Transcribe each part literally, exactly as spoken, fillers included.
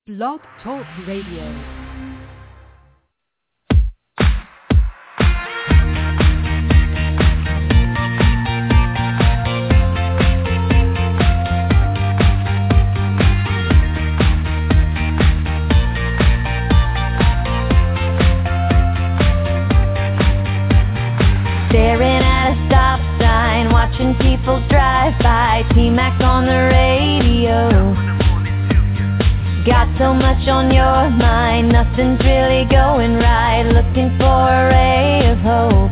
Blog Talk Radio. People drive by, T-Mac on the radio. Got so much on your mind, nothing's really going right. Looking for a ray of hope.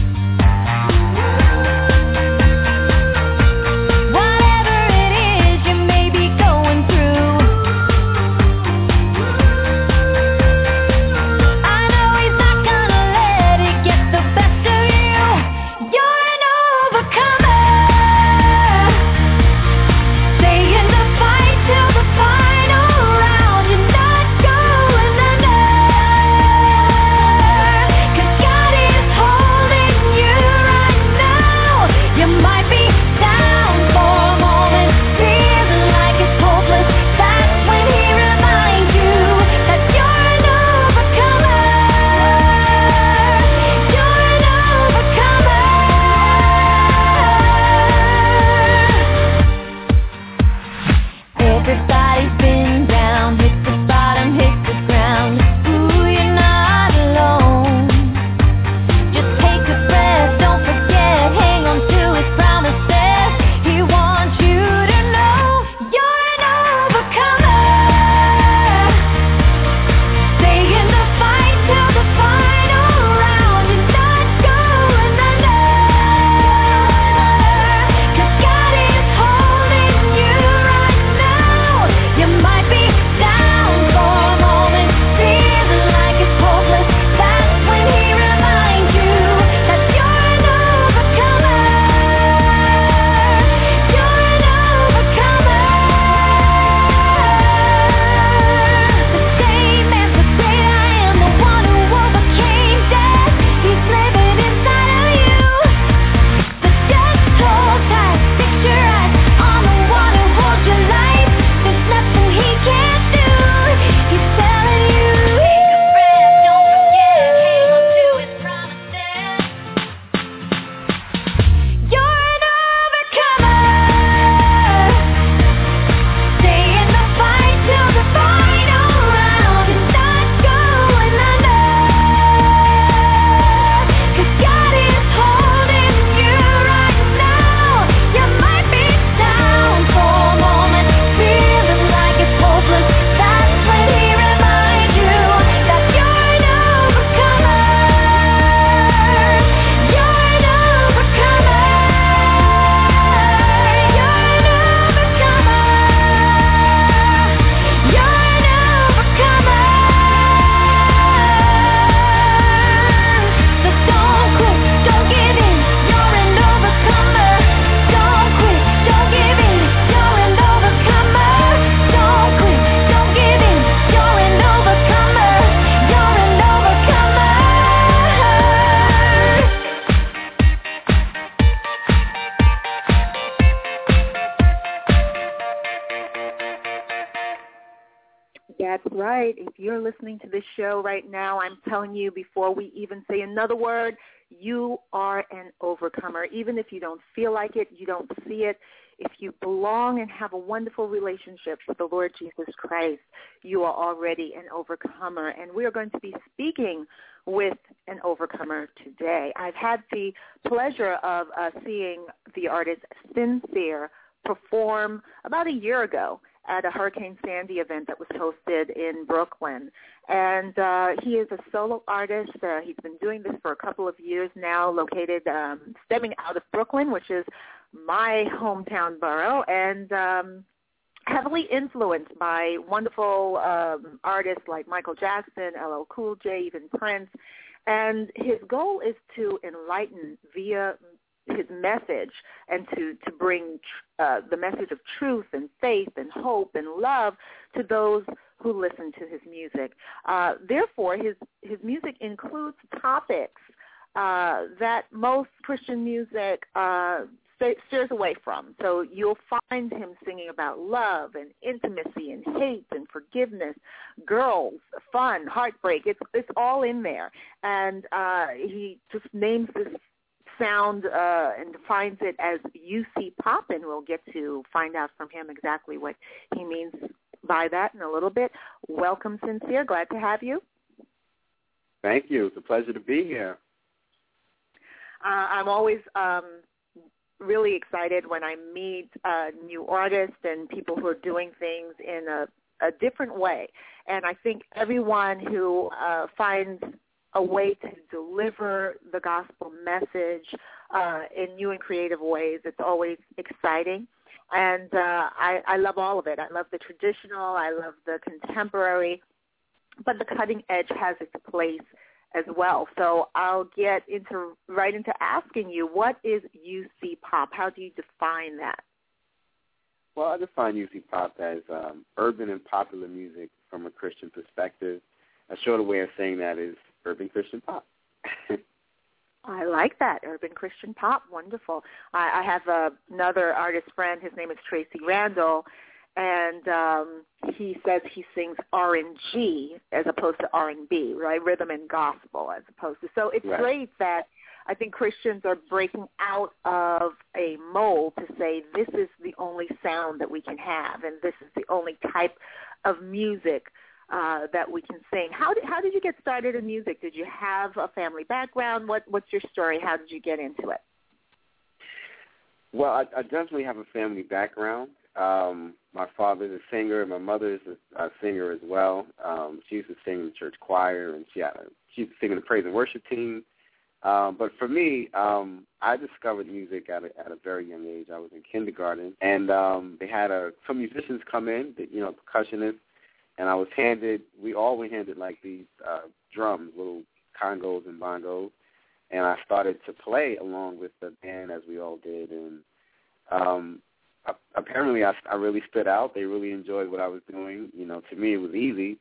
Right now, I'm telling you, before we even say another word, you are an overcomer. Even if you don't feel like it, you don't see it, if you belong and have a wonderful relationship with the Lord Jesus Christ, you are already an overcomer. And we are going to be speaking with an overcomer today. I've had the pleasure of uh, seeing the artist Sincere perform about a year ago at a Hurricane Sandy event that was hosted in Brooklyn. And uh, he is a solo artist. Uh, he's been doing this for a couple of years now, located, um, stemming out of Brooklyn, which is my hometown borough, and um, heavily influenced by wonderful um, artists like Michael Jackson, L L Cool J, even Prince. And his goal is to enlighten via his message and to, to bring uh, the message of truth and faith and hope and love to those who listen to his music. Uh, therefore, his, his music includes topics uh, that most Christian music uh, st- steers away from. So you'll find him singing about love and intimacy and hate and forgiveness, girls, fun, heartbreak. It's it's all in there. And uh, he just names this sound uh, and defines it as U C pop, and we'll get to find out from him exactly what he means by that in a little bit. Welcome, Sincere. Glad to have you. Thank you. It's a pleasure to be here. Uh, I'm always um, really excited when I meet uh, new artists and people who are doing things in a, a different way. And I think everyone who uh, finds a way to deliver the gospel message uh, in new and creative ways, it's always exciting. And uh, I, I love all of it. I love the traditional. I love the contemporary. But the cutting edge has its place as well. So I'll get into right into asking you, what is U C pop? How do you define that? Well, I define U C pop as um, urban and popular music from a Christian perspective. A shorter way of saying that is urban Christian pop. I like that, urban Christian pop. Wonderful. I, I have uh, another artist friend. His name is Tracy Randall, and um, he says he sings R and G as opposed to R and B, right? Rhythm and gospel as opposed to. So it's right. great that I think Christians are breaking out of a mold to say this is the only sound that we can have, and this is the only type of music uh, that we can sing. How did how did you get started in music? Did you have a family background? What what's your story? How did you get into it? Well, I, I definitely have a family background. Um, my father's a singer. My mother's a, a singer as well. Um, she used to sing in the church choir, and she had a, she used to sing in the praise and worship team. Um, but for me, um, I discovered music at a, at a very young age. I was in kindergarten, and um, they had a, some musicians come in, you know, percussionists, and I was handed, we all were handed like these uh, drums, little congos and bongos, and I started to play along with the band as we all did, and um, apparently I, I really stood out. They really enjoyed what I was doing. You know, to me it was easy,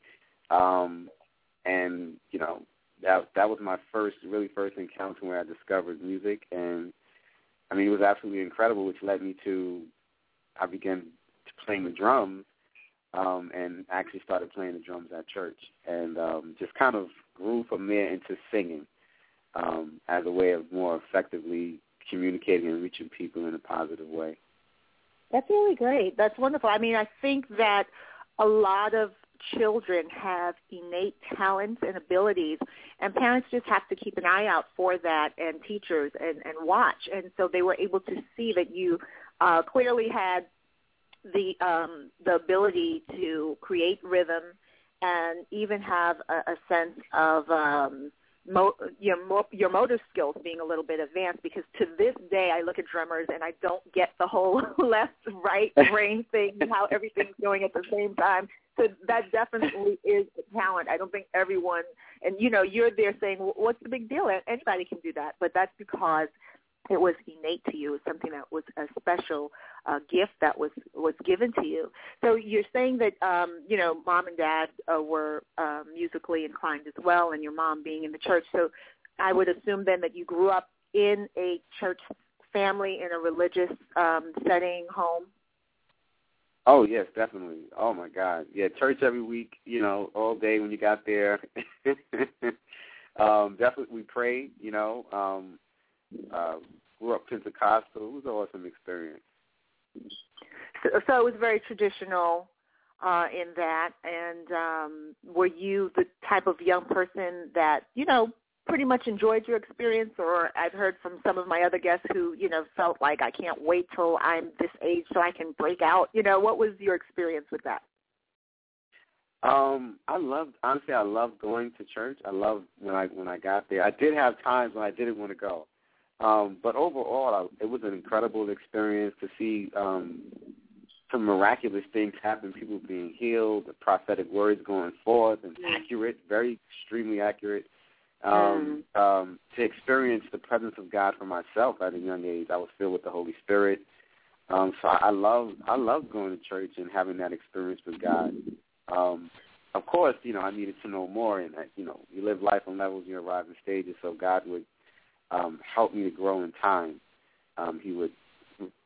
um, and, you know, that that was my first, really first encounter where I discovered music, and, I mean, it was absolutely incredible, which led me to, I began playing the drums, um, and actually started playing the drums at church, and um, just kind of grew from there into singing um, as a way of more effectively communicating and reaching people in a positive way. That's really great. That's wonderful. I mean, I think that a lot of children have innate talents and abilities, and parents just have to keep an eye out for that, and teachers, and, and watch. And so they were able to see that you uh, clearly had the um, the ability to create rhythm and even have a, a sense of um, mo- your, mo- your motor skills being a little bit advanced, because to this day I look at drummers and I don't get the whole left-right brain thing and how everything's going at the same time. So that definitely is a talent. I don't think everyone, and, you know, you're there saying, well, what's the big deal? Anybody can do that. But that's because it was innate to you. It was something that was a special uh, gift that was, was given to you. So you're saying that, um, you know, mom and dad uh, were uh, musically inclined as well, and your mom being in the church. So I would assume then that you grew up in a church family, in a religious um, setting, home. Oh, yes, definitely. Oh, my God. Yeah, church every week, you know, all day when you got there. um, definitely we prayed, you know. Um, uh, grew up Pentecostal. It was an awesome experience. So, so it was very traditional uh, in that. And um, were you the type of young person that, you know, pretty much enjoyed your experience? Or I've heard from some of my other guests who, you know, felt like I can't wait till I'm this age so I can break out. You know, what was your experience with that? Um, I loved, honestly, I loved going to church. I loved when I when I got there. I did have times when I didn't want to go. Um, but overall, I, it was an incredible experience to see um, some miraculous things happen, people being healed, the prophetic words going forth, and mm. accurate, very extremely accurate. Um, mm. um, to experience the presence of God for myself at a young age, I was filled with the Holy Spirit. Um, so I, I love I love going to church and having that experience with God. Um, of course, you know, I needed to know more, and you know, you live life on levels, you arrive in stages, so God would um, help me to grow in time. Um, he would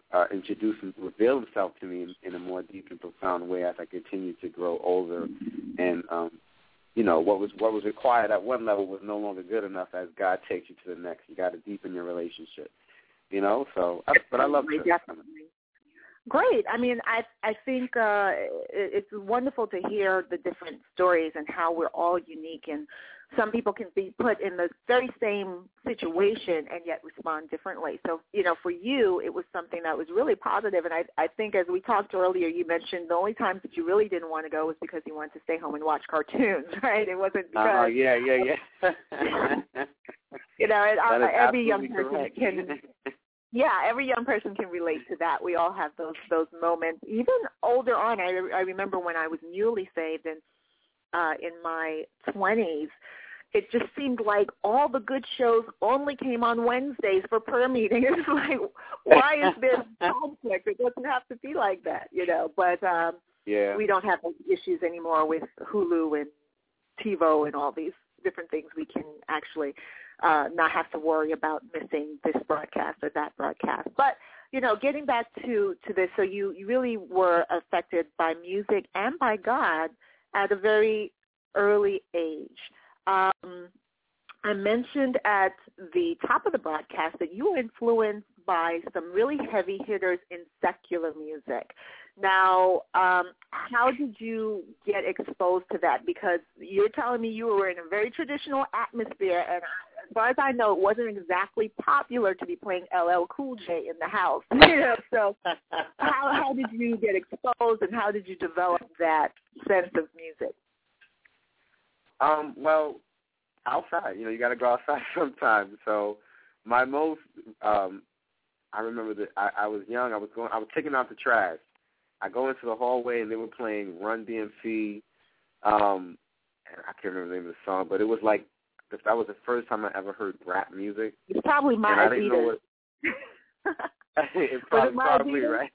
uh, introduce and reveal himself to me in, in a more deep and profound way as I continue to grow older. And, um, you know, what was what was required at one level was no longer good enough as God takes you to the next. You got to deepen your relationship, you know. So, I, but I love it. Definitely. Great. I mean, I I think uh, it, it's wonderful to hear the different stories and how we're all unique, and some people can be put in the very same situation and yet respond differently. So, you know, for you, it was something that was really positive. And I, I think as we talked earlier, you mentioned the only times that you really didn't want to go was because you wanted to stay home and watch cartoons, right? It wasn't because. Oh, uh, yeah, yeah, yeah. you know, it, uh, every young person correct. can. Yeah, every young person can relate to that. We all have those those moments. Even older on, I, I remember when I was newly saved and uh, in my twenties, it just seemed like all the good shows only came on Wednesdays for prayer meeting. It's like, why is there conflict? It doesn't have to be like that, you know. But um, yeah. we don't have those issues anymore with Hulu and TiVo and all these different things. We can actually uh, not have to worry about missing this broadcast or that broadcast. But, you know, getting back to, to this, so you, you really were affected by music and by God at a very early age. Um, I mentioned at the top of the broadcast that you were influenced by some really heavy hitters in secular music. Now, um, how did you get exposed to that? Because you're telling me you were in a very traditional atmosphere, and as far as I know, it wasn't exactly popular to be playing L L Cool J in the house. You know, so how, how did you get exposed, and how did you develop that sense of music? Um, well, outside. You know, you got to go outside sometimes. So my most, um, I remember that I, I was young. I was going. I was taking out the trash. I go into the hallway and they were playing Run D M C. Um, and I can't remember the name of the song, but it was like that was the first time I ever heard rap music. It's probably my and I didn't know what. It's probably, it probably right.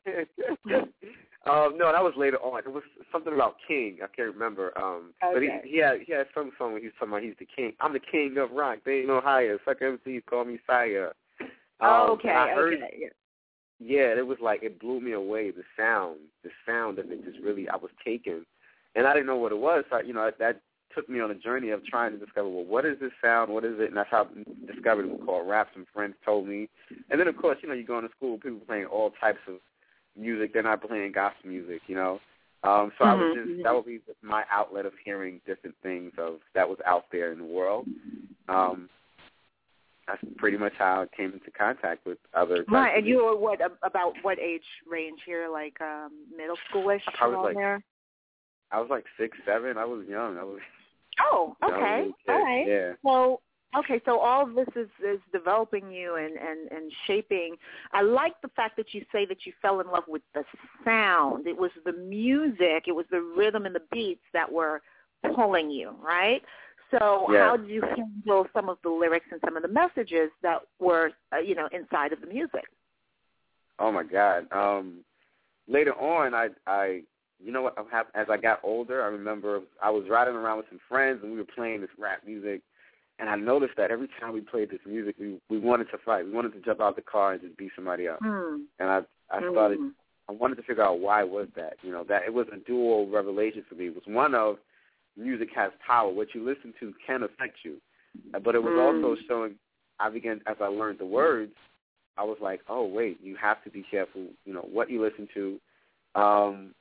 Um, no, that was later on. It was something about King. I can't remember. Um, okay. But he, he had he had some song when he was talking about he's the king. I'm the king of rock. They ain't no higher. Suck M Cs, call me sire. Um, oh, okay. I heard, okay. Yeah. yeah, it was like it blew me away. The sound, the sound of it just really, I was taken, and I didn't know what it was. So, you know, that took me on a journey of trying to discover, well, what is this sound? What is it? And that's how I discovered it was called rap. Some friends told me, and then of course, you know, you go into school, people playing all types of music. They're not playing gospel music, you know. Um, so mm-hmm. I was just that would be my outlet of hearing different things of that was out there in the world. Um, that's pretty much how I came into contact with other. Right, and you were what about what age range here? Like um, middle schoolish I was around like, there. I was like six, seven. I was young. I was. Oh, okay, all right. Yeah. So. Okay, so all of this is, is developing you and, and, and shaping. I like the fact that you say that you fell in love with the sound. It was the music, it was the rhythm and the beats that were pulling you, right? So yeah. how did you handle some of the lyrics and some of the messages that were, uh, you know, inside of the music? Oh, my God. Um, later on, I, I, you know what, as I got older, I remember I was riding around with some friends and we were playing this rap music. And I noticed that every time we played this music, we we wanted to fight. We wanted to jump out the car and just beat somebody up. Mm. And I I started, mm. I wanted to figure out why was that. You know, that it was a dual revelation for me. It was one of music has power. What you listen to can affect you. But it was mm. also showing, I began, as I learned the words, I was like, oh, wait, you have to be careful, you know, what you listen to. Um,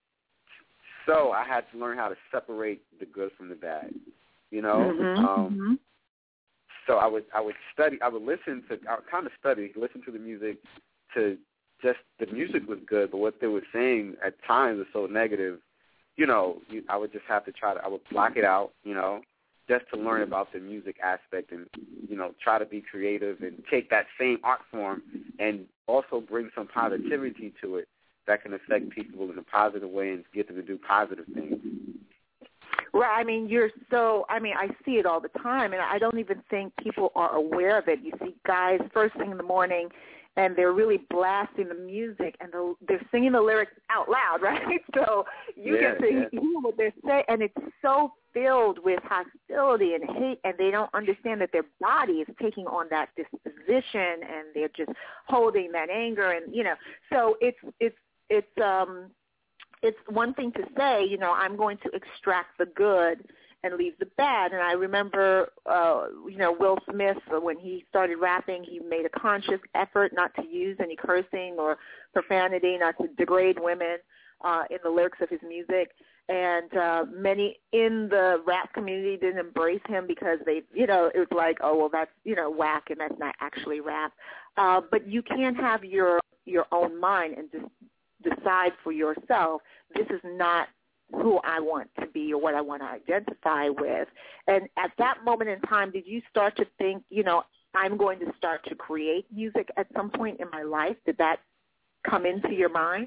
so I had to learn how to separate the good from the bad. You know, mm-hmm, um, mm-hmm. so I would I would study. I would listen to. I would kind of study, listen to the music. To just the music was good, but what they were saying at times was so negative. You know, you, I would just have to try to. I would block it out. You know, just to learn about the music aspect and you know try to be creative and take that same art form and also bring some positivity to it that can affect people in a positive way and get them to do positive things. Well, I mean, you're so, I mean, I see it all the time, and I don't even think people are aware of it. You see guys first thing in the morning, and they're really blasting the music, and the, they're singing the lyrics out loud, right? So you yeah, get to yeah. hear what they're saying, and it's so filled with hostility and hate, and they don't understand that their body is taking on that disposition position, and they're just holding that anger, and you know, so it's it's it's um it's one thing to say, you know, I'm going to extract the good and leave the bad. And I remember, uh, you know, Will Smith, when he started rapping, he made a conscious effort not to use any cursing or profanity, not to degrade women uh, in the lyrics of his music. And uh, many in the rap community didn't embrace him because they, you know, it was like, oh, well, that's, you know, whack, and that's not actually rap. Uh, but you can't have your your own mind and just decide for yourself, this is not who I want to be or what I want to identify with. And at that moment in time, did you start to think, you know, I'm going to start to create music at some point in my life? Did that come into your mind?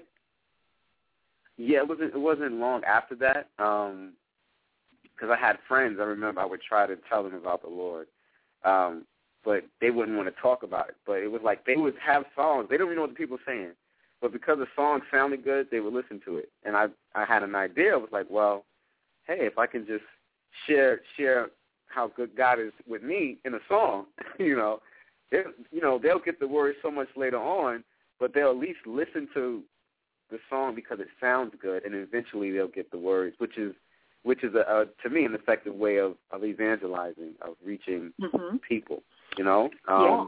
Yeah, it wasn't, it wasn't long after that, um, because I had friends. I remember I would try to tell them about the Lord, um, but they wouldn't want to talk about it. But it was like they would have songs. They don't even know what the people were saying. But because the song sounded good, they would listen to it. And I I had an idea. I was like, well, hey, if I can just share share how good God is with me in a song, you know, they, you know, they'll get the words so much later on, but they'll at least listen to the song because it sounds good, and eventually they'll get the words, which is which is a, a to me an effective way of, of evangelizing, of reaching mm-hmm. people. You know. Um, yeah.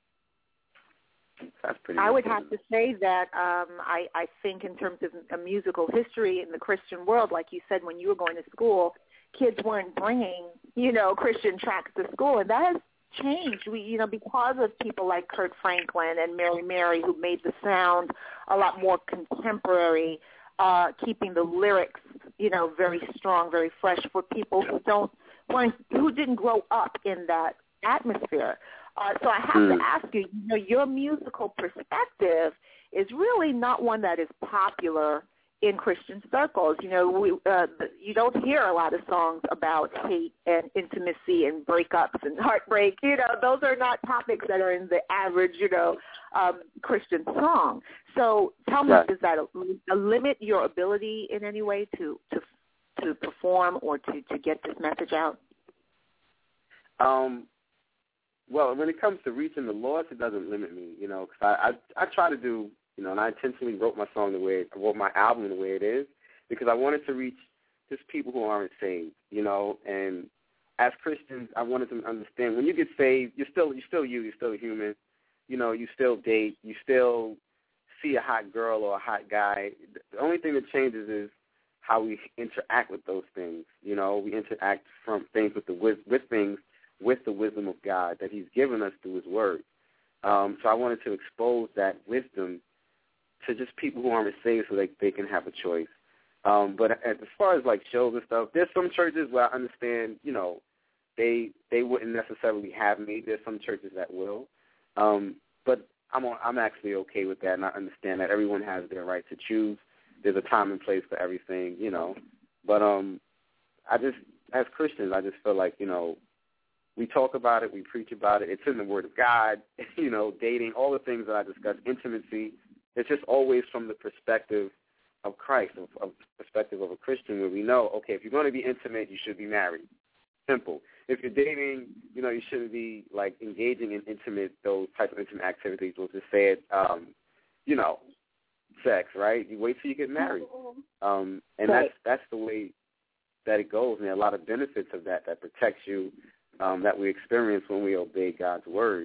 That's pretty I would important. have to say that um, I, I think in terms of a musical history in the Christian world, like you said, when you were going to school, kids weren't bringing, you know, Christian tracks to school, and that has changed. We, you know, because of people like Kurt Franklin and Mary Mary, who made the sound a lot more contemporary, uh, keeping the lyrics, you know, very strong, very fresh for people who don't, who didn't grow up in that atmosphere. Uh, so I have mm. to ask you, you know, your musical perspective is really not one that is popular in Christian circles. You know, we, uh, you don't hear a lot of songs about hate and intimacy and breakups and heartbreak. You know, those are not topics that are in the average, you know, um, Christian song. So tell me, right. does that uh, limit your ability in any way to to, to perform or to, to get this message out? Um. Well, when it comes to reaching the lost, it doesn't limit me, you know, because I, I I try to do, you know, and I intentionally wrote my song the way, I wrote my album the way it is, because I wanted to reach just people who aren't saved, you know, and as Christians, I wanted them to understand when you get saved, you're still you're still you, you're still a human, you know, you still date, you still see a hot girl or a hot guy. The only thing that changes is how we interact with those things, you know, we interact from things with the with, with things. with the wisdom of God that he's given us through his word. Um, so I wanted to expose that wisdom to just people who aren't saved so they, they can have a choice. Um, but as far as, like, shows and stuff, there's some churches where I understand, you know, they they wouldn't necessarily have me. There's some churches that will. Um, but I'm on, I'm actually okay with that, and I understand that everyone has their right to choose. There's a time and place for everything, you know. But um, I just, as Christians, I just feel like, you know, we talk about it, we preach about it. It's in the Word of God, you know, dating, all the things that I discussed, intimacy. It's just always from the perspective of Christ, of, of the perspective of a Christian, where we know, okay, if you're going to be intimate, you should be married. Simple. If you're dating, you know, you shouldn't be, like, engaging in intimate, those type of intimate activities. We'll just say it, um, you know, sex, right? You wait till you get married. Um, and right. that's that's the way that it goes. And there are a lot of benefits of that that protects you, Um, that we experience when we obey God's word.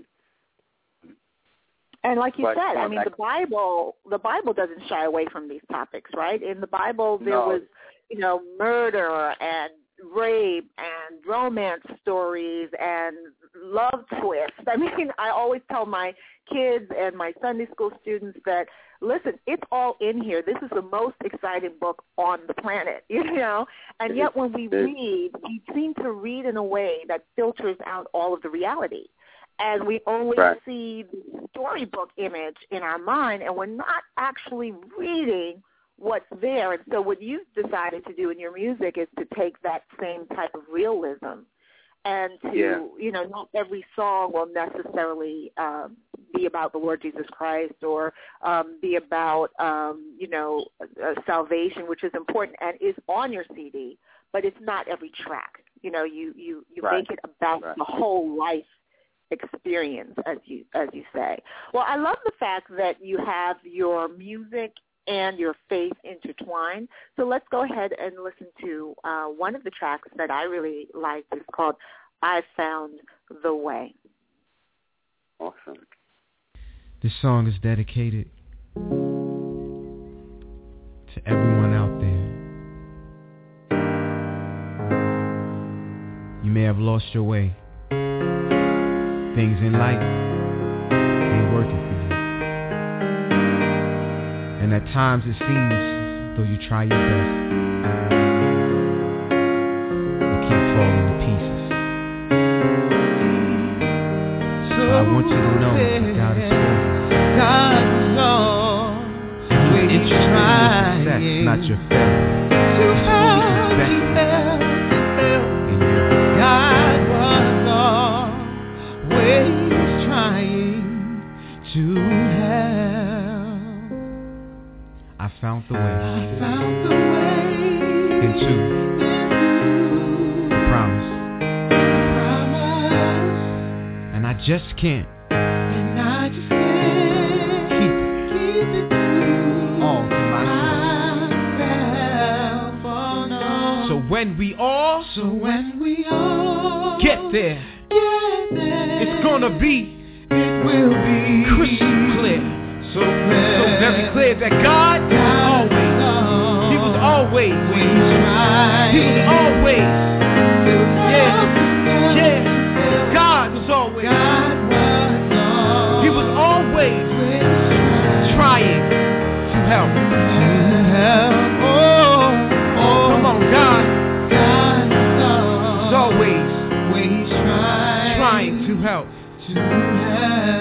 And like you but, said, um, I mean, I, the Bible, the Bible doesn't shy away from these topics, right? In the Bible, there no. was, you know, murder and rape and romance stories and love twists. I mean, I always tell my kids and my Sunday school students that, listen, it's all in here. This is the most exciting book on the planet, you know? And yet when we read, we seem to read in a way that filters out all of the reality. And we only right. see the storybook image in our mind, and we're not actually reading what's there. And so what you've decided to do in your music is to take that same type of realism and to, yeah. you know, not every song will necessarily um, be about the Lord Jesus Christ or um, be about, um, you know, uh, salvation, which is important and is on your C D, but it's not every track. You know, you, you, you right. make it about right. the whole life experience, as you as you say. Well, I love the fact that you have your music and your faith intertwined. So let's go ahead and listen to uh, one of the tracks that I really liked. It's called I Found the Way. Awesome. This song is dedicated to everyone out there. You may have lost your way. Things in life ain't working for you. And at times it seems, though you try your best, you keep falling to pieces. So I want you to know that God is for you. God knows when you try, success, not your failure. To help, to help, to help. God was always trying to help. I found the way. I found the way into the promise. promise. And I just can't. And I just can't keep it, keep it to all to myself. Oh, no. So when we all, so when we all get there, get there, it's gonna be, it will be crystal clear. So clear, so very clear that God, God always, knows He was always, when He tried, He was always, yeah, yeah, God was always, God was He was always trying to help, to help. Oh, oh, come on, God, God was always, always trying, trying to help, to help.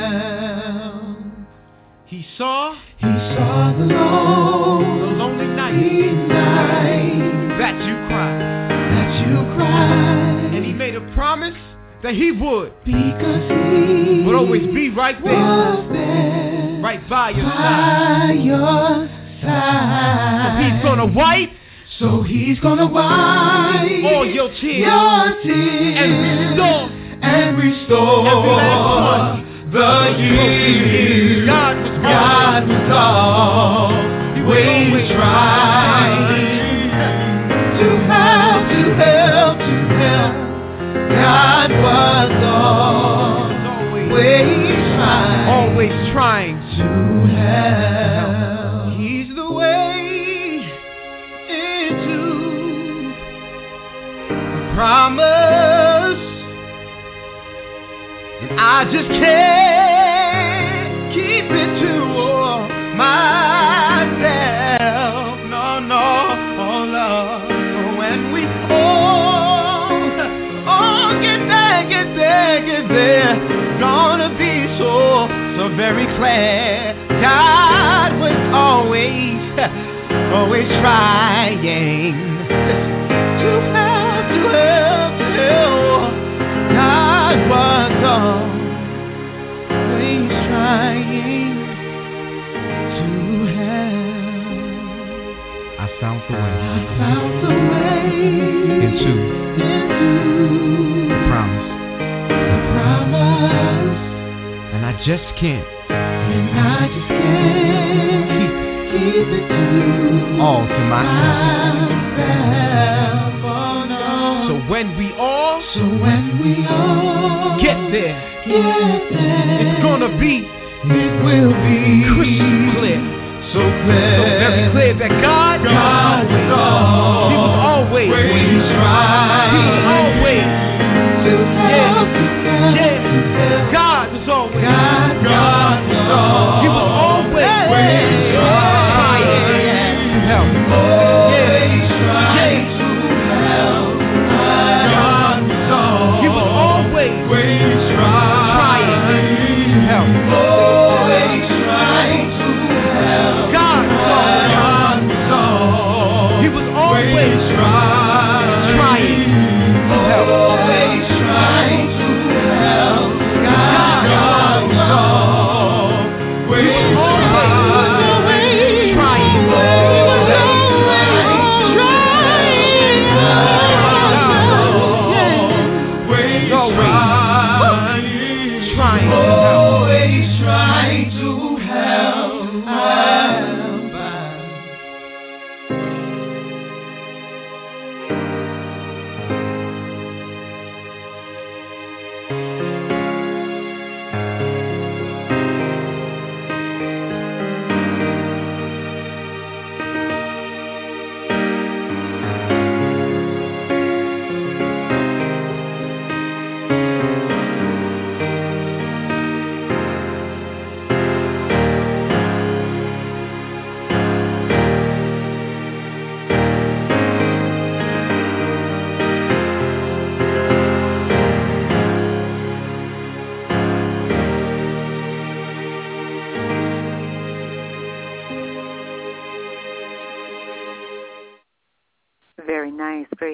He saw, He saw the lone, the lonely night, night that you cried, that you cried, and He made a promise that He would, because He would always be right there, was there, right by your by side. your side. So He's gonna wipe, so He's gonna wipe all your tears, your tears, and restore, and restore every last one. the years. God was God was always trying to help, to help, to help. God was always trying, always trying to help. He's the way into the promise, and I just can't keep it to myself. No, no, oh Lord. So when we all, all get there, get there, get there, gonna be so, so very clear. God was always, always trying to help, to help, to help. God was always trying to help. I found the way. I found the way into, into the promise. the promise. And I just can't, and I just can't keep, keep it to all to myself. myself. Oh, no. So when we all, so when we all get there, get there, it's gonna be, it will be crystal clear, so clear, so very clear that God, God was He was always, always trying, He was always, to help, to help, yeah, to help. God was always, God, God was always, He was always trying to help, always trying to help. God was always, He was always trying to help, always trying to help. God was always, God was always He was always trying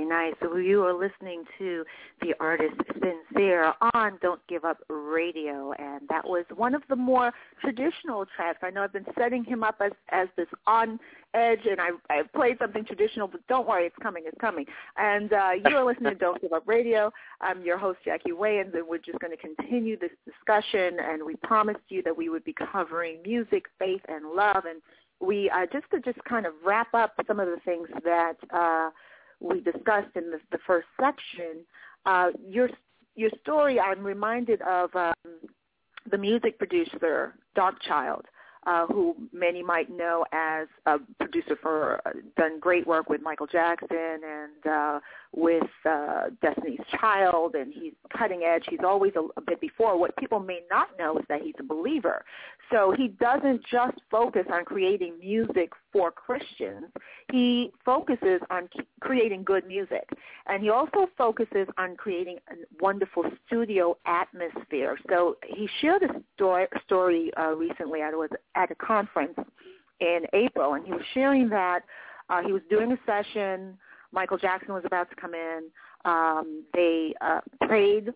nice. So you are listening to the artist Sincere on Don't Give Up Radio, and that was one of the more traditional tracks. I know I've been setting him up as, as this on edge, and I, I played something traditional, but don't worry, it's coming, it's coming. And uh, you are listening to Don't Give Up Radio. I'm your host, Jackie Wayans, and we're just going to continue this discussion, and we promised you that we would be covering music, faith, and love, and we uh, just to just kind of wrap up some of the things that uh, we discussed in the, the first section. Uh, your your story, I'm reminded of um, the music producer Darkchild, uh, who many might know as a producer for uh, done great work with Michael Jackson and uh, with uh, Destiny's Child, and he's cutting edge. He's always a, a bit before. What people may not know is that he's a believer. So he doesn't just focus on creating music for Christians. He focuses on creating good music. And he also focuses on creating a wonderful studio atmosphere. So he shared a story, story uh, recently. I was at a conference in April, and he was sharing that uh, he was doing a session. Michael Jackson was about to come in. Um, they uh, prayed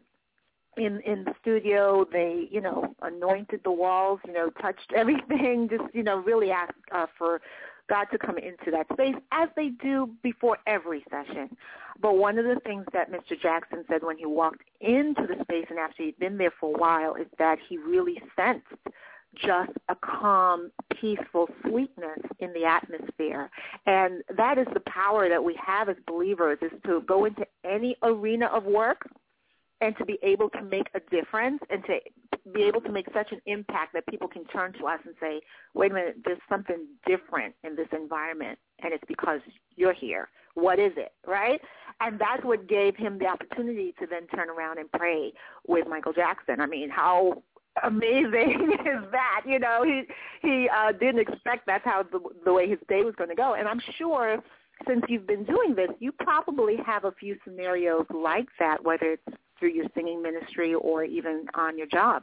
in in the studio. They, you know, anointed the walls, you know, touched everything, just, you know, really asked uh, for God to come into that space, as they do before every session. But one of the things that Mister Jackson said when he walked into the space and after he'd been there for a while is that he really sensed just a calm, peaceful sweetness in the atmosphere. And that is the power that we have as believers, is to go into any arena of work and to be able to make a difference and to be able to make such an impact that people can turn to us and say, wait a minute, there's something different in this environment, and it's because you're here. What is it, right? And that's what gave him the opportunity to then turn around and pray with Michael Jackson. I mean, how amazing is that? You know, he he uh, didn't expect that's how the, the way his day was going to go. And I'm sure since you've been doing this, you probably have a few scenarios like that, whether it's through your singing ministry or even on your job.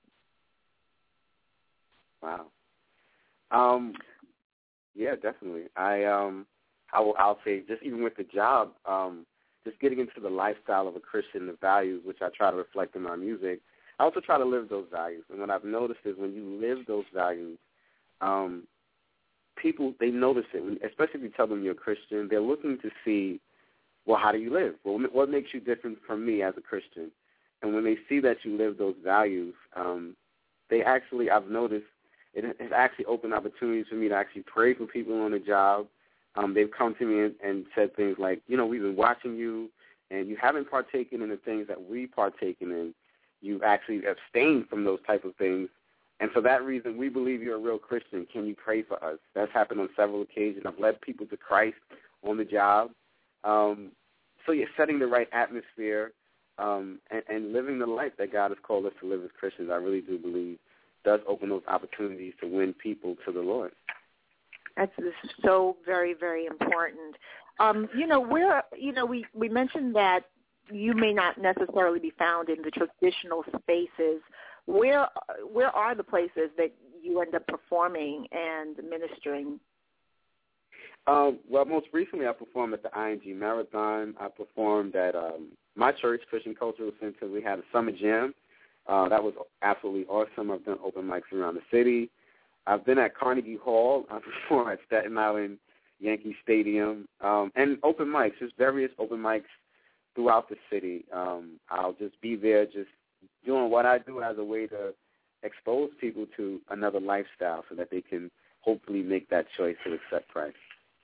Wow. Um, yeah, definitely. I um, I will, I'll say just even with the job, um, just getting into the lifestyle of a Christian, the values, which I try to reflect in my music. I also try to live those values. And what I've noticed is when you live those values, um, people, they notice it, especially if you tell them you're a Christian. They're looking to see, well, how do you live? Well, what makes you different from me as a Christian? And when they see that you live those values, um, they actually, I've noticed, it has actually opened opportunities for me to actually pray for people on the job. Um, they've come to me and, and said things like, you know, we've been watching you, and you haven't partaken in the things that we've partaken in. You've actually abstained from those type of things. And for that reason, we believe you're a real Christian. Can you pray for us? That's happened on several occasions. I've led people to Christ on the job. Um, so you're setting the right atmosphere um, and, and living the life that God has called us to live as Christians, I really do believe, does open those opportunities to win people to the Lord. That's so very, very important. Um, you know, we're, you know, we, we mentioned that you may not necessarily be found in the traditional spaces. Where where are the places that you end up performing and ministering? Um, well, most recently I performed at the I N G Marathon. I performed at um, my church, Christian Cultural Center. We had a summer jam. Uh, that was absolutely awesome. I've done open mics around the city. I've been at Carnegie Hall. I performed at Staten Island Yankee Stadium. Um, and open mics, just various open mics throughout the city. Um, I'll just be there just doing what I do as a way to expose people to another lifestyle so that they can hopefully make that choice to accept Christ.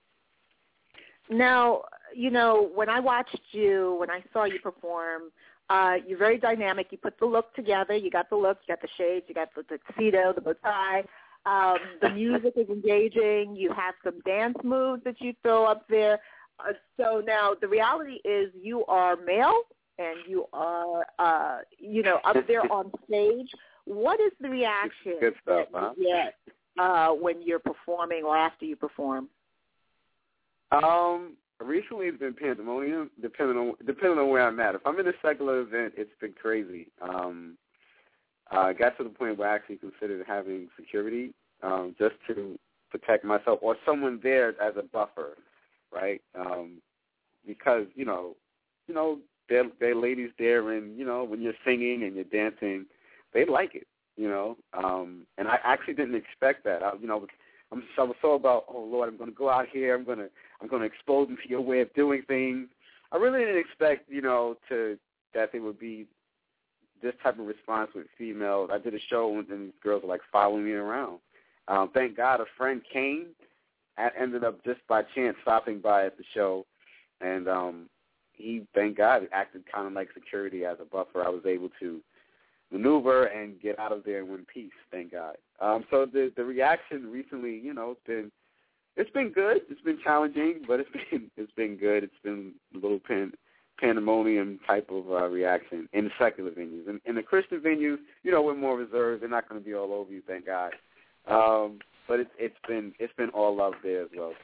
Now, you know, when I watched you, when I saw you perform, uh, you're very dynamic. You put the look together. You got the look. You got the shades. You got the tuxedo, the bow tie. Um, the music is engaging. You have some dance moves that you throw up there. Uh, so now the reality is you are male and you are, uh, you know, up there on stage. What is the reaction Good stuff, that huh? you get uh, when you're performing or after you perform? Um, recently it's been pandemonium, depending on depending on where I'm at. If I'm in a secular event, it's been crazy. Um, I got to the point where I actually considered having security um, just to protect myself or someone there as a buffer, right? Um, because, you know, you know, there there are ladies there, and, you know, when you're singing and you're dancing, they like it, you know. Um, and I actually didn't expect that. I, you know, I'm I was so about, oh Lord, I'm going to go out here, I'm going to I'm going to expose them to your way of doing things. I really didn't expect, you know, to that there would be this type of response with females. I did a show and these girls were like following me around. Um, thank God a friend came. I ended up just by chance stopping by at the show, and um, he, thank God, acted kind of like security as a buffer. I was able to maneuver and get out of there in one piece, thank God. Um, so the the reaction recently, you know, it's been it's been good. It's been challenging, but it's been it's been good. It's been a little pan, pandemonium type of uh, reaction in the secular venues. In, in the Christian venues, you know, we're more reserved. They're not going to be all over you, thank God. Um, but it's it's been it's been all love there as well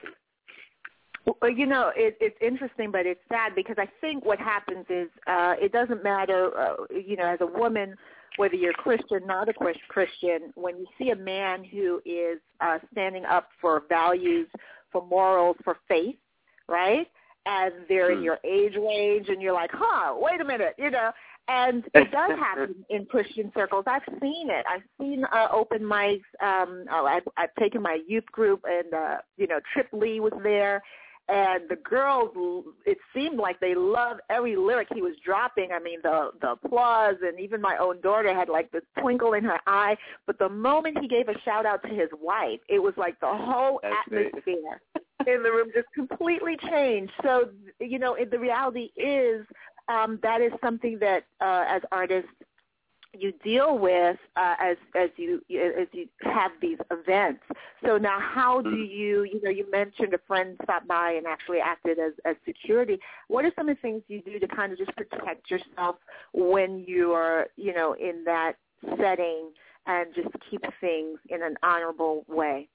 too. Well, you know, it, it's interesting, but it's sad because I think what happens is uh, it doesn't matter, uh, you know, as a woman, whether you're Christian, not a Christian, when you see a man who is uh, standing up for values, for morals, for faith, right, and they're in your age range, and you're like, huh, wait a minute, you know, and it does happen in Christian circles. I've seen it. I've seen uh, open mics. Um, oh, I've, I've taken my youth group, and, uh, you know, Trip Lee was there. And the girls, it seemed like they loved every lyric he was dropping. I mean, the the applause, and even my own daughter had like this twinkle in her eye. But the moment he gave a shout out to his wife, it was like the whole That's atmosphere in the room just completely changed. So, you know, the reality is um, that is something that uh, as artists you deal with uh, as as you as you have these events. So now, how do you you know you mentioned a friend stopped by and actually acted as as security. What are some of the things you do to kind of just protect yourself when you are you know in that setting and just keep things in an honorable way?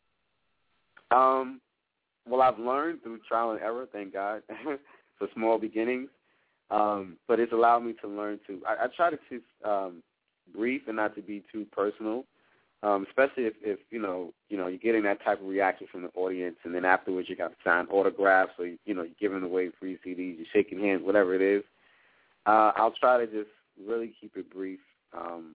Um, well, I've learned through trial and error, thank God, for small beginnings. Um, but it's allowed me to learn to. I, I try to choose. Um, brief and not to be too personal, um, especially if, if you know you know you're getting that type of reaction from the audience, and then afterwards you got to sign autographs, or you, you know you're giving away free C Ds, you're shaking hands, whatever it is. Uh, I'll try to just really keep it brief, um,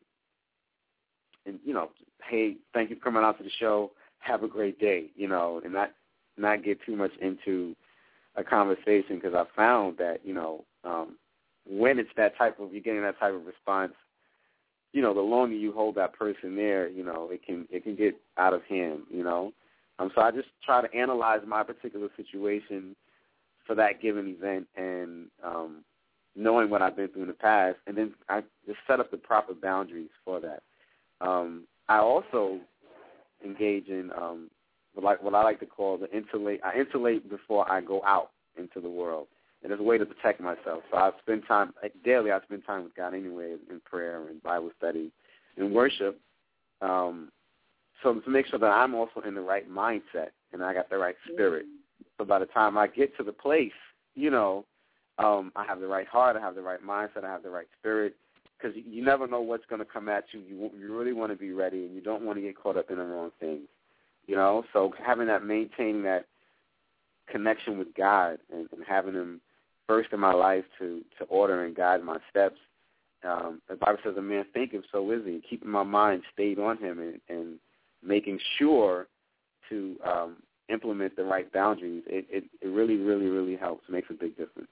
and you know, hey, thank you for coming out to the show. Have a great day, you know, and not not get too much into a conversation, because I found that you know um, when it's that type of you're getting that type of response. You know, the longer you hold that person there, you know, it can it can get out of hand, you know. Um, so I just try to analyze my particular situation for that given event, and um, knowing what I've been through in the past, and then I just set up the proper boundaries for that. Um, I also engage in um, what, what I like to call the insulate. I insulate before I go out into the world. And it's a way to protect myself. So I spend time, like daily I spend time with God anyway in prayer and Bible study and worship, um, so to make sure that I'm also in the right mindset and I got the right spirit. So by the time I get to the place, you know, um, I have the right heart, I have the right mindset, I have the right spirit, because you never know what's going to come at you. You, you really want to be ready, and you don't want to get caught up in the wrong things, you know. So having that, maintaining that connection with God and, and having Him first in my life to, to order and guide my steps. Um, the Bible says a man thinketh, so is he. Keeping my mind stayed on him and, and making sure to um, implement the right boundaries, it, it, it really, really, really helps, makes a big difference.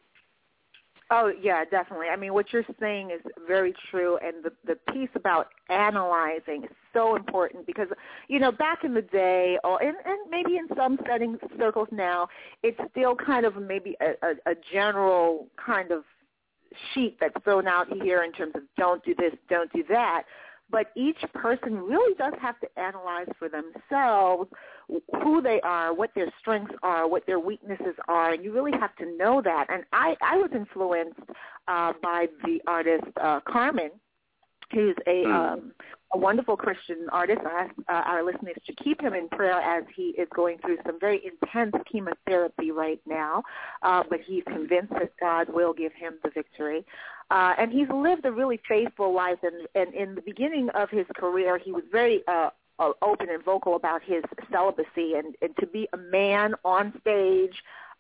Oh, yeah, definitely. I mean, what you're saying is very true, and the, the piece about analyzing is so important because, you know, back in the day, or and, and maybe in some setting circles now, it's still kind of maybe a, a, a general kind of sheet that's thrown out here in terms of don't do this, don't do that. But each person really does have to analyze for themselves who they are, what their strengths are, what their weaknesses are, and you really have to know that. And I, I was influenced uh, by the artist uh, Carmen, who's a, um, a wonderful Christian artist. I ask uh, our listeners to keep him in prayer as he is going through some very intense chemotherapy right now, uh, but he's convinced that God will give him the victory. Uh, and he's lived a really faithful life, and, and in the beginning of his career, he was very uh, uh, open and vocal about his celibacy, and, and to be a man on stage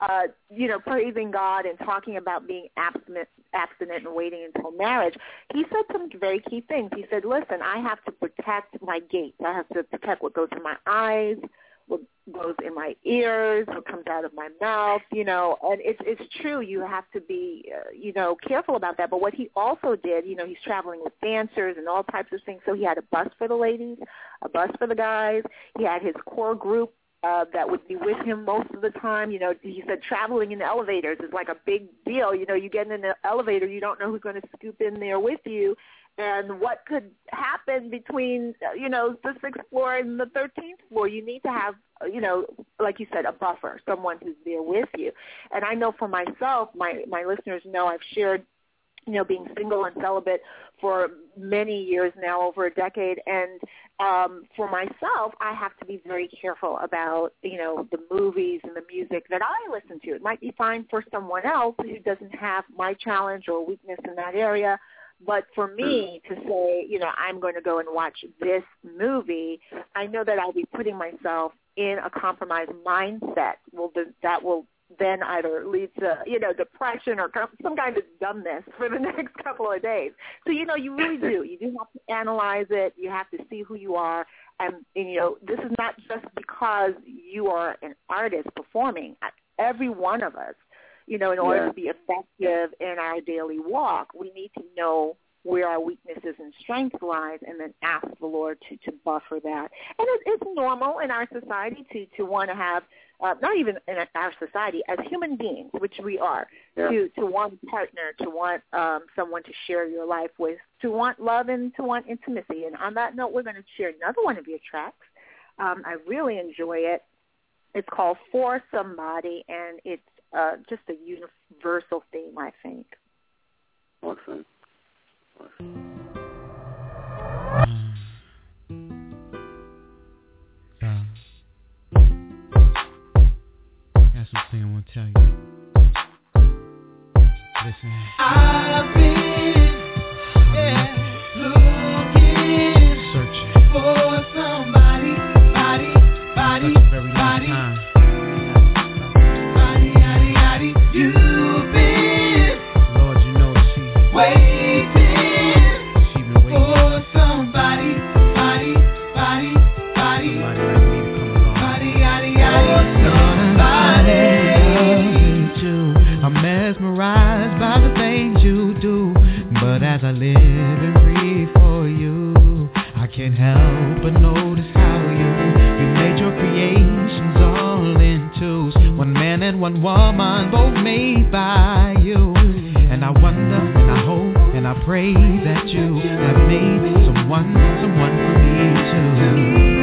uh, you know, praising God and talking about being abstinent, abstinent and waiting until marriage, he said some very key things. He said, listen, I have to protect my gates. I have to protect what goes in my eyes, what goes in my ears, what comes out of my mouth, you know, and it's it's true. You have to be, uh, you know, careful about that. But what he also did, you know, he's traveling with dancers and all types of things. So he had a bus for the ladies, a bus for the guys. He had his core group uh, that would be with him most of the time. You know, he said traveling in elevators is like a big deal. You know, you get in an elevator, you don't know who's going to scoop in there with you. And what could happen between, you know, the sixth floor and the thirteenth floor? You need to have, you know, like you said, a buffer, someone who's there with you. And I know for myself, my, my listeners know I've shared, you know, being single and celibate for many years now, over a decade. And um, for myself, I have to be very careful about, you know, the movies and the music that I listen to. It might be fine for someone else who doesn't have my challenge or weakness in that area. But for me to say, you know, I'm going to go and watch this movie, I know that I'll be putting myself in a compromised mindset. Well, that will then either lead to, you know, depression or some kind of dumbness for the next couple of days. So, you know, you really do. You do have to analyze it. You have to see who you are. And, and you know, this is not just because you are an artist performing. Every one of us, you know, in order yeah. to be effective in our daily walk, we need to know where our weaknesses and strengths lies, and then ask the Lord to, to buffer that. And it, it's normal in our society to, to want to have, uh, not even in our society, as human beings, which we are, yeah. to, to want a partner, to want um, someone to share your life with, to want love and to want intimacy. And on that note, we're going to share another one of your tracks. Um, I really enjoy it. It's called For Somebody, and it's Uh, just a universal theme, I think. Awesome. Awesome. Um, got something I want to tell you. Listen. I've been yeah, looking searching for somebody, body, body, such a very long body. time. You've been, Lord, you know that she waiting, she been waiting for somebody, body, body, body, somebody like me to come along. body, yaddy, yaddy, somebody. Too. I'm mesmerized by the things you do, but as I live and breathe for you, I can't help but notice how you you made your creations all in twos. One man and one woman, both made by you. And I wonder, and I hope, and I pray that you have made someone, someone for me too.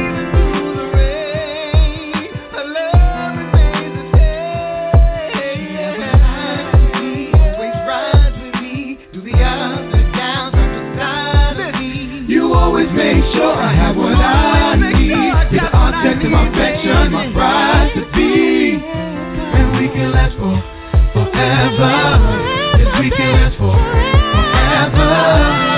Make sure I have what I need. You're the object of my affection, my bride to be. And we can last for forever. Yes, we can last for forever.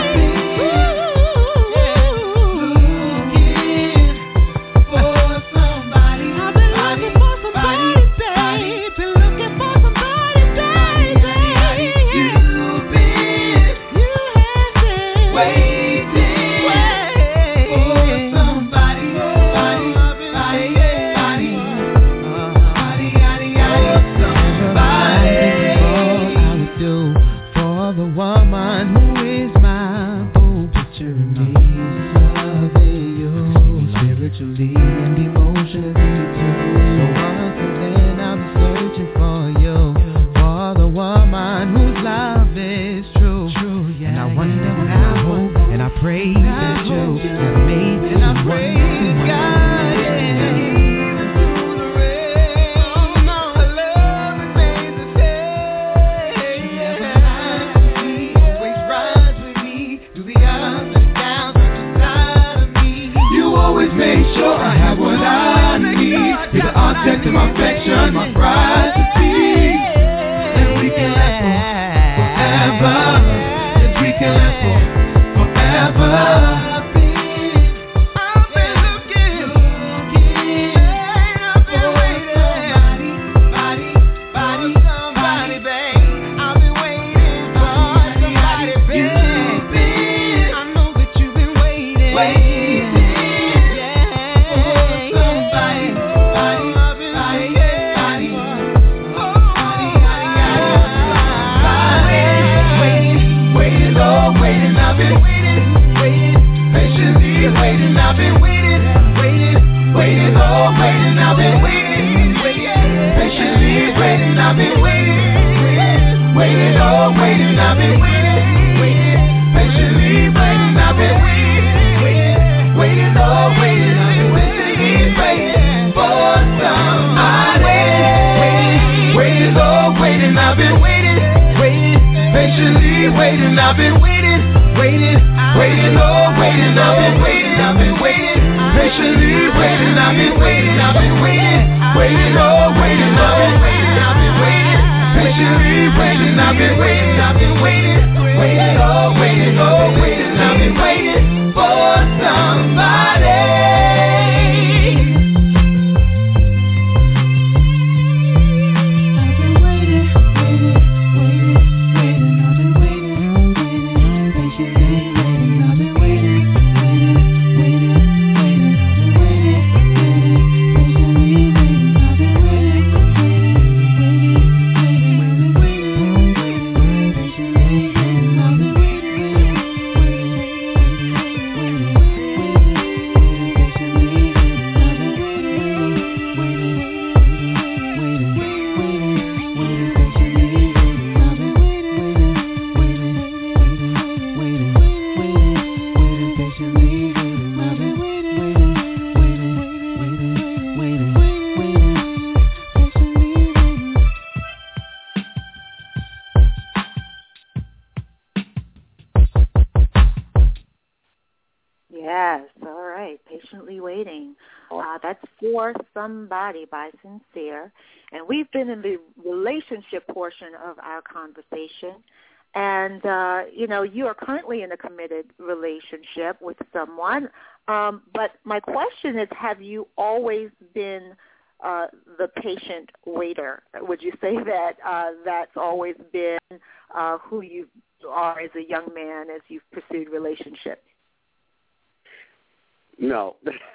patiently waiting. I've been waiting, waiting, waiting, oh, waiting. I've been waiting, I've been waiting, patiently waiting. I've been waiting, I've been waiting, waiting, oh, waiting. I've been waiting, I've been waiting, patiently waiting. I've been waiting, I've been waiting, waiting, oh, waiting, oh, waiting. I've been waiting for somebody. Somebody by Sincere, and we've been in the relationship portion of our conversation, and uh, you know, you are currently in a committed relationship with someone, um, but my question is, have you always been uh, the patient waiter? Would you say that uh, that's always been uh, who you are as a young man as you've pursued relationships? No.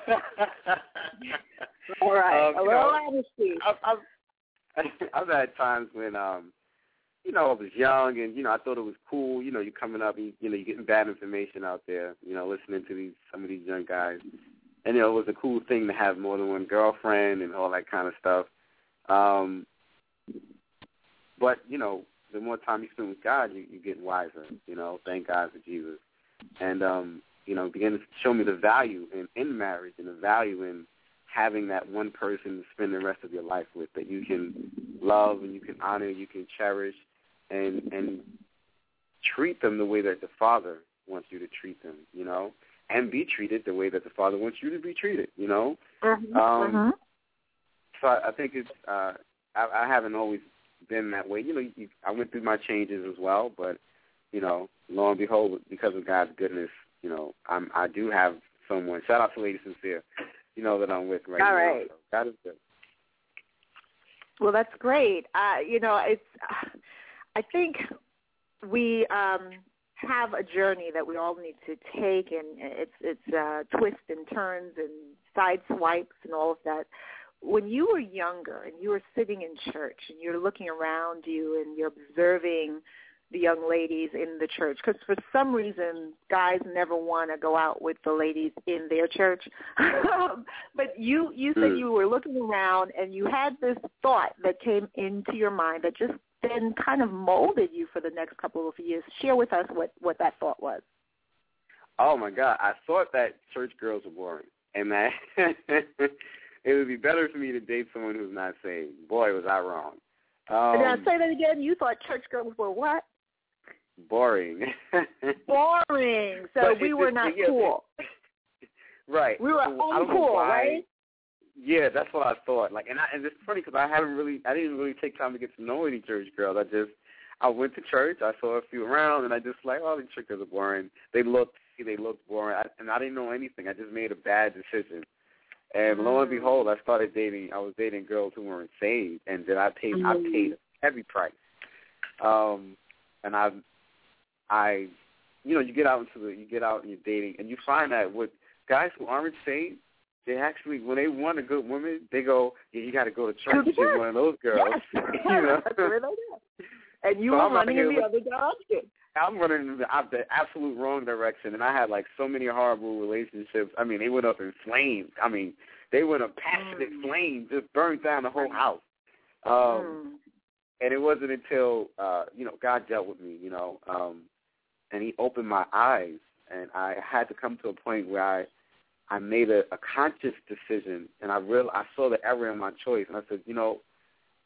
All right, um, a little honesty. I've, I've, I've had times when, um, you know, I was young and, you know, I thought it was cool. You know, you're coming up, and, you know, you're getting bad information out there, you know, listening to these some of these young guys. And, you know, it was a cool thing to have more than one girlfriend and all that kind of stuff. Um, but, you know, the more time you spend with God, you, you get wiser, you know, thank God for Jesus. And, um, you know, begin to show me the value in, in marriage and the value in having that one person to spend the rest of your life with that you can love and you can honor, you can cherish, and and treat them the way that the Father wants you to treat them, you know, and be treated the way that the Father wants you to be treated, you know. Mm-hmm. Um, mm-hmm. So I, I think it's, uh, I, I haven't always been that way. You know, you, I went through my changes as well, but, you know, lo and behold, because of God's goodness, you know, I'm, I do have someone. Shout out to Lady Sincere, you know, that I'm with right All now. right. So God is good. Well, that's great. Uh, you know, it's. I think we um, have a journey that we all need to take, and it's it's uh, twists and turns and side swipes and all of that. When you were younger and you were sitting in church and you're looking around you and you're observing the young ladies in the church, because for some reason guys never want to go out with the ladies in their church. But you, you said mm. you were looking around and you had this thought that came into your mind that just then kind of molded you for the next couple of years. Share with us what, what that thought was. Oh, my God. I thought that church girls were boring and that it would be better for me to date someone who's not saved. Boy, was I wrong. Um, and I'll say that again. You thought church girls were what? Boring. Boring. So but we it, were it, not it, cool. Right. We were so, uncool, right? Yeah, that's what I thought. Like, and, I, and it's funny because I haven't really, I didn't really take time to get to know any church girls. I just, I went to church, I saw a few around, and I just like, oh, these church girls are boring. They looked, they looked boring, I, and I didn't know anything. I just made a bad decision. And lo and behold, I started dating. I was dating girls who weren't saved, and then I paid. Mm. I paid a heavy price. Um, and I, I, you know, you get out into the, you get out and you're dating, and you find that with guys who aren't saved, they actually, when they want a good woman, they go, yeah, you got to go to church to get one of those girls. Yes. You know? That's where they go. And you so were I'm running in the like, other direction. I'm running in the, the absolute wrong direction, and I had like so many horrible relationships. I mean, they went up in flames. I mean, they went up passionate mm. flames, just burned down the whole house. Um, mm. And it wasn't until uh, you know God dealt with me, you know, um, and He opened my eyes, and I had to come to a point where I I made a, a conscious decision, and I real I saw the error in my choice, and I said, you know,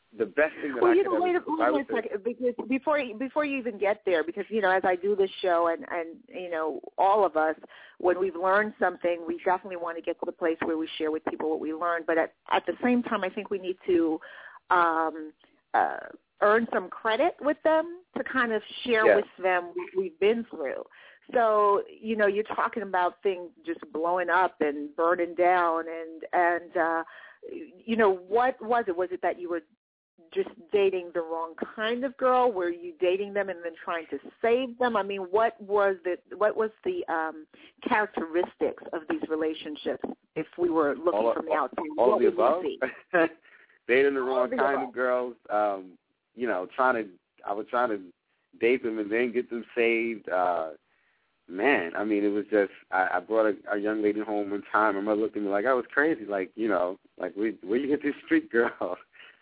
the best thing that well, I you could know, wait, ever wait, wait a second, because before you, before you even get there, because you know, as I do this show, and and you know, all of us, when we've learned something, we definitely want to get to the place where we share with people what we learned. But at at the same time, I think we need to um, uh, earn some credit with them to kind of share yes. with them what we've been through. So, you know, you're talking about things just blowing up and burning down, and and uh, you know, what was it? Was it that you were just dating the wrong kind of girl? Were you dating them and then trying to save them? I mean, what was the what was the um, characteristics of these relationships? If we were looking all, from the outside, all what of the would above. we see? Dating the All wrong of the kind above. of girls. Um, you know, trying to I was trying to date them and then get them saved. Uh, man, I mean, it was just I, I brought a, a young lady home one time. My mother looked at me like I was crazy. Like, you know, like where, where you get this street girl?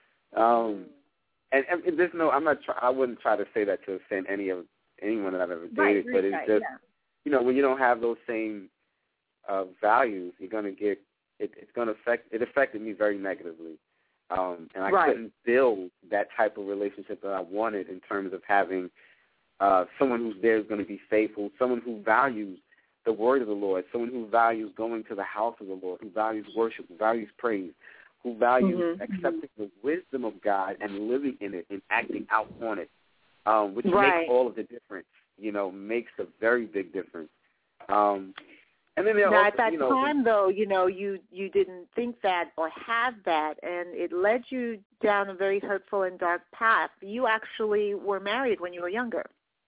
Um, and, and there's no, I'm not. Try, I wouldn't try to say that to offend any of anyone that I've ever dated. Right, but it's right, just, yeah. you know, when you don't have those same uh, values, you're gonna get. It, it's gonna affect. It affected me very negatively, um, and I Right. couldn't build that type of relationship that I wanted in terms of having uh, someone who's there is going to be faithful, someone who values the word of the Lord, someone who values going to the house of the Lord, who values worship, who values praise, who values Mm-hmm. accepting the wisdom of God and living in it and acting out on it, um, which Right. makes all of the difference, you know, makes a very big difference. Um, and then there Now, also, at that you know, time, though, you know, you, you didn't think that or have that, and it led you down a very hurtful and dark path. You actually were married when you were younger.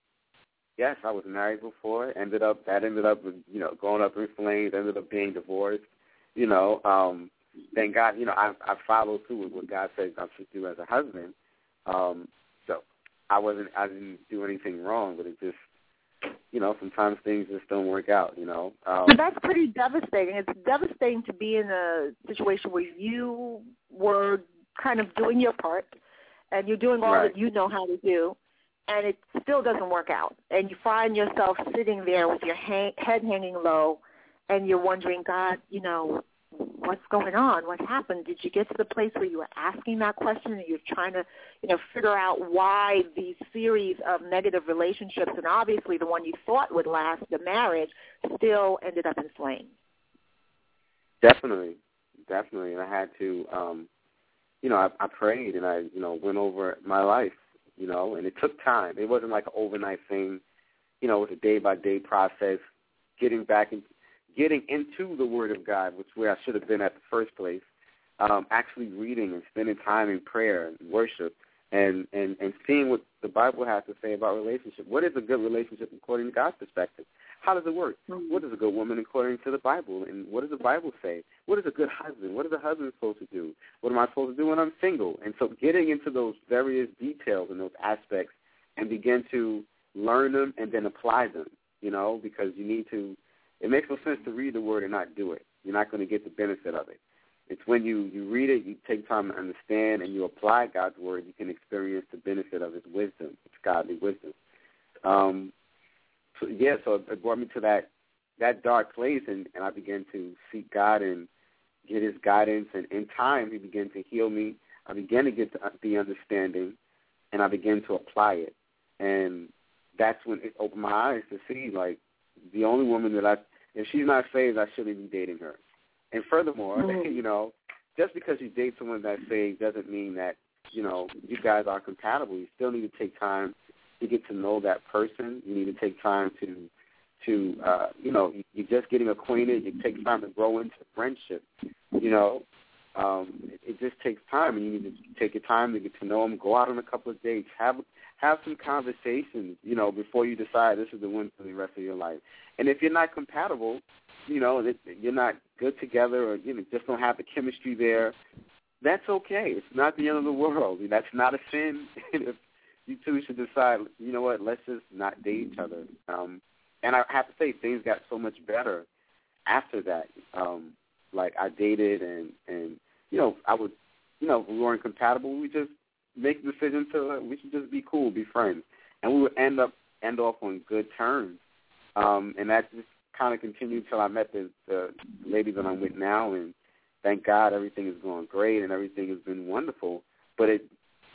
yes, I was married before. Ended up that ended up, you know, going up in flames. Ended up being divorced. You know, um, thank God. You know, I I followed through with what God says I should do as a husband. Um, so I wasn't. I didn't do anything wrong, but it just, you know, sometimes things just don't work out. You know. Um, But that's pretty devastating. It's devastating to be in a situation where you were kind of doing your part, and you're doing all Right. that you know how to do, and it still doesn't work out. And you find yourself sitting there with your hang, head hanging low, and you're wondering, God, you know, what's going on? What happened? Did you get to the place where you were asking that question and you're trying to, you know, figure out why these series of negative relationships, and obviously the one you thought would last, the marriage, still ended up in flames? Definitely, definitely. And I had to, um, you know, I, I prayed and I, you know, went over my life, you know, and it took time. It wasn't like an overnight thing. You know, it was a day-by-day process, getting back and getting into the Word of God, which is where I should have been at the first place, um, actually reading and spending time in prayer and worship and, and, and seeing what the Bible has to say about relationship. What is a good relationship according to God's perspective? How does it work? Mm-hmm. What is a good woman according to the Bible? And what does the Bible say? What is a good husband? What is a husband supposed to do? What am I supposed to do when I'm single? And so getting into those various details and those aspects and begin to learn them and then apply them, you know, because you need to, it makes no sense to read the word and not do it. You're not going to get the benefit of it. It's when you, you read it, you take time to understand, and you apply God's word, you can experience the benefit of his wisdom, its godly wisdom. Um, so, yeah, so it brought me to that that dark place, and, and I began to seek God and get his guidance, and in time he began to heal me. I began to get the, the understanding, and I began to apply it. And that's when it opened my eyes to see, like, the only woman that I, if she's not saved, I shouldn't be dating her. And furthermore, mm-hmm. you know, just because you date someone that's saved doesn't mean that, you know, you guys are compatible. You still need to take time to get to know that person. You need to take time to, to uh, you know, you're just getting acquainted. It takes time to grow into friendship, you know. Um, it, it just takes time, and you need to take your time to get to know them, go out on a couple of dates, have have some conversations, you know, before you decide this is the one for the rest of your life. And if you're not compatible, you know, that you're not good together, or you know, just don't have the chemistry there, that's okay. It's not the end of the world. That's not a sin. If you two should decide, you know what, let's just not date each other. Um, and I have to say, things got so much better after that. Um, like I dated, and and you know, I would, you know, if we weren't compatible, we just make the decision to uh, we should just be cool, be friends, and we would end up end off on good terms. Um, and that just kind of continued till I met the, the lady that I'm with now, and thank God everything is going great and everything has been wonderful. But it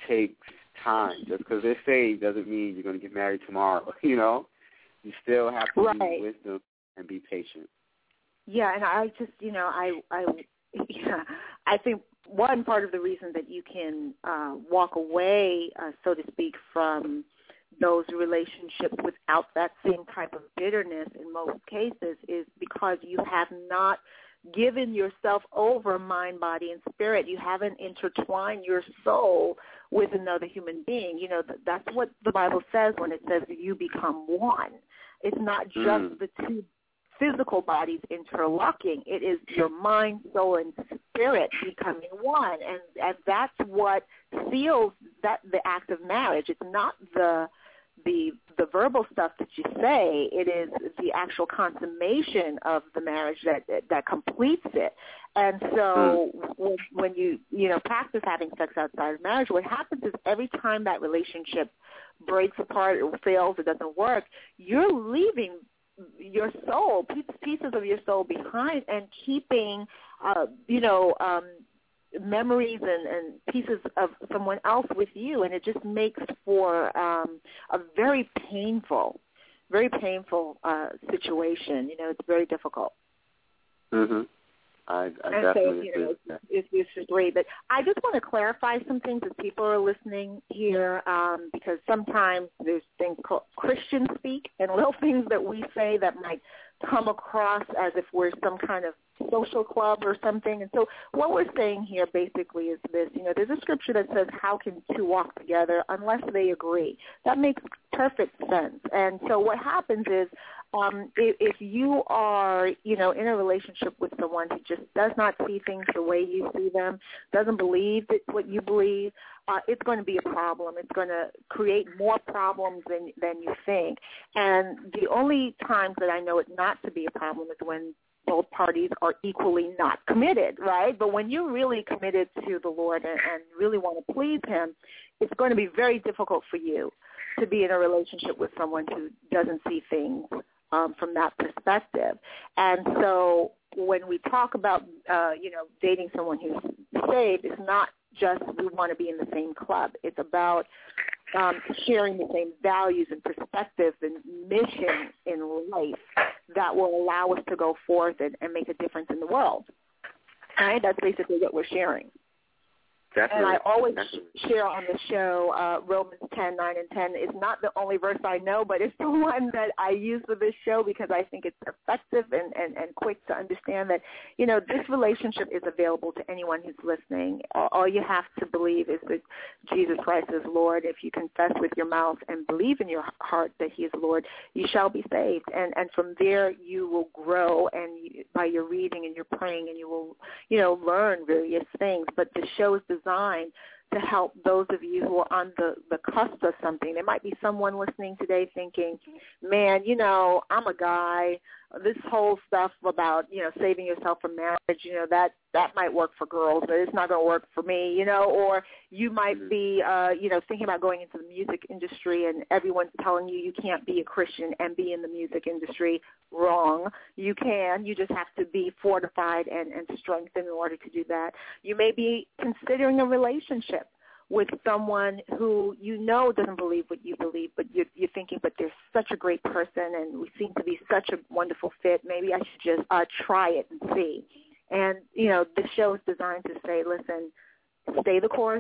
takes time. Just because they're saved doesn't mean you're going to get married tomorrow, you know? You still have to right. use wisdom and be patient. Yeah, and I just, you know, I, I, yeah, I think one part of the reason that you can uh, walk away, uh, so to speak, from those relationships without that same type of bitterness in most cases is because you have not given yourself over mind, body, and spirit. You haven't intertwined your soul with another human being. You know, that's what the Bible says when it says that you become one. It's not just mm. the two physical bodies interlocking. It is your mind, soul, and spirit becoming one. And, and that's what seals that the act of marriage. It's not the the the verbal stuff that you say. It is the actual consummation of the marriage that that completes it. And so when, when you you know practice having sex outside of marriage, what happens is every time that relationship breaks apart or fails, it doesn't work, you're leaving your soul, pieces of your soul behind, and keeping uh, you know um, memories and, and pieces of someone else with you, and it just makes for um, a very painful, very painful uh, situation. You know, it's very difficult. Mm-hmm. I, I and definitely so, you agree know, with that. It's, it's just great. But I just want to clarify some things as people are listening here, um, because sometimes there's things called Christian speak and little things that we say that might come across as if we're some kind of social club or something. And so what we're saying here basically is this, you know, there's a scripture that says, how can two walk together unless they agree? That makes perfect sense. And so what happens is um, if, if you are, you know, in a relationship with someone who just does not see things the way you see them, doesn't believe that what you believe, uh, it's going to be a problem. It's going to create more problems than, than you think. And the only times that I know it not to be a problem is when both parties are equally not committed, right? But when you're really committed to the Lord and, and really want to please him, it's going to be very difficult for you to be in a relationship with someone who doesn't see things um, from that perspective. And so when we talk about, uh, you know, dating someone who's saved, it's not just we want to be in the same club. It's about um, sharing the same values and perspectives and mission in life that will allow us to go forth and, and make a difference in the world. All right? That's basically what we're sharing. Definitely. And I always Definitely. share on the show uh, Romans ten, nine, and ten. It's not the only verse I know, but it's the one that I use for this show because I think it's effective and, and, and quick to understand that, you know, this relationship is available to anyone who's listening. All, all you have to believe is that Jesus Christ is Lord. If you confess with your mouth and believe in your heart that he is Lord, you shall be saved. And, and from there you will grow, and you, by your reading and your praying, and you will, you know, learn various things. But the show is designed to help those of you who are on the, the cusp of something. There might be someone listening today thinking, man, you know, I'm a guy. This whole stuff about, you know, saving yourself from marriage, you know, that, that might work for girls, but it's not going to work for me, you know, or you might be, uh, you know, thinking about going into the music industry and everyone's telling you you can't be a Christian and be in the music industry. Wrong. You can. You just have to be fortified and, and strengthened in order to do that. You may be considering a relationship with someone who you know doesn't believe what you believe, but you're, you're thinking, but they're such a great person and we seem to be such a wonderful fit. Maybe I should just uh, try it and see. And, you know, this show is designed to say, listen, stay the course,